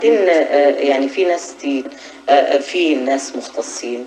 إن يعني في ناس في ناس مختصين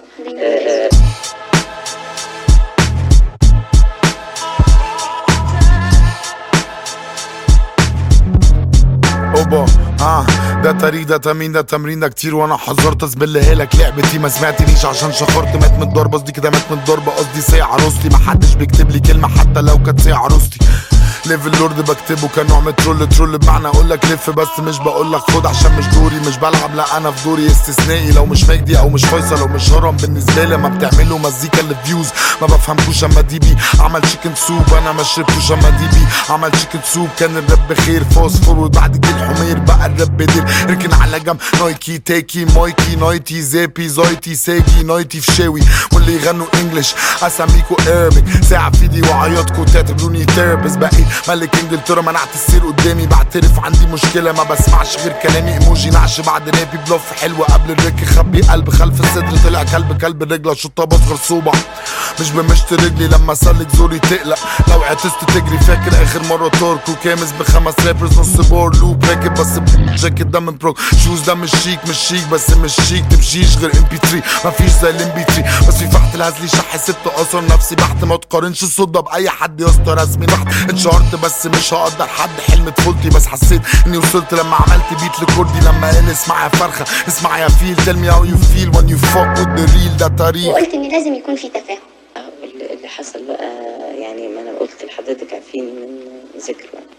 اوبا ده طريق، ده تمرين، ده تمرين، ده كتير وانا حذرت اسبلها لك لعبتي ما سمعتنيش عشان شخرت مات من الضربه، قصدي كده مات من الضربه، قصدي ساعة عروستي محدش بيكتب لي كلمه حتى لو كانت ساعة عروستي. ليف اللورد بكتبه كنوع من ترول بمعنى اقولك لف بس مش بقولك خد عشان مش دوري، مش بلعب لا انا في دوري استثنائي، لو مش مجدي او مش فيصل او مش هرم بالنسبه لي ما بتعملوا مزيكا للفيوز ما بفهمكوش. اما دي بي عمل تشيكن سوب انا ما شربتوش، اما دي بي عمل تشيكن سوب كان الراب بخير فوسفور وبعد جيل حمير بقى الراب بدير اركن على جنب نايكي تيكي مايكي نايتي زيبي زايتي ساجي نايتي فشاوي واللي يغنوا انجلش اساميكو اربك ساعة في ايدي وعياطكو تعتبروني تيربس بقيت ملك انجلترا منعت السير قدامي بعترف عندي مشكلة ما بسمعش غير كلامي ايموجي نعش بعد رابي بلوف حلوة قبل الرك خبي قلب خلف الصدر طلع كلب الرجل اشوطها بصغر صوبع مش بمشت رجلي لما اسلك زوري تقلق لو عطست تجري فاكر اخر مرة توركو كامس بخمس رابرز نص بور لوب راكب بس جاكيت ده من بروك شوز ده مش شيك بس مش شيك تمشيش غير ام بي 3 مفيش زي الام بي 3 بس في فحت الهزلي شح سبت اثر نفسي بحت ما تقارنش الصوت ده باي حد يا اسطى رسمي بحت اتشهرت بس مش هقدر حد حلم طفولتي بس حسيت اني وصلت لما عملت بيت لكردي لما قال اسمع يا فرخه اسمع يا فيل tell me how you feel when you fuck with the real ده طريق. وقلت ان لازم يكون في تفاهم. اللي حصل بقى يعني ما انا قلت لحضرتك عارفين من ذكر